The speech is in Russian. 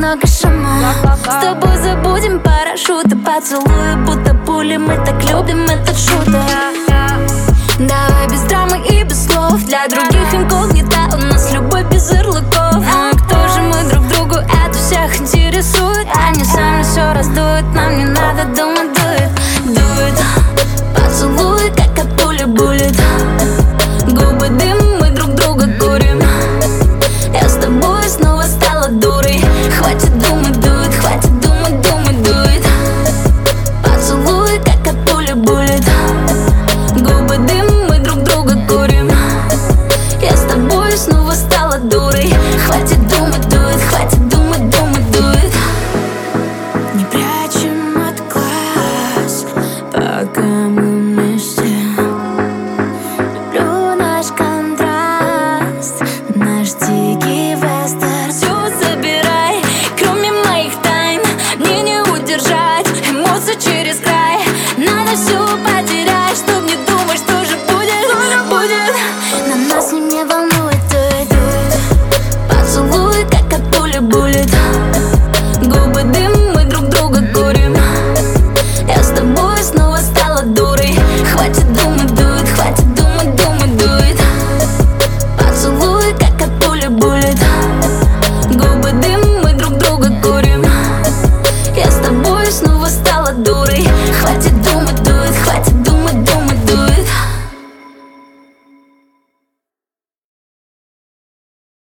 много шума. С тобой забудем парашюты, поцелуи будто пули. Мы так любим этот шутер. Давай без драмы и без слов. Для других инкогнито, у нас любовь без ярлыков. Ну и кто же мы друг другу, это всех интересует. Они сами все раздуют, нам не надо думать.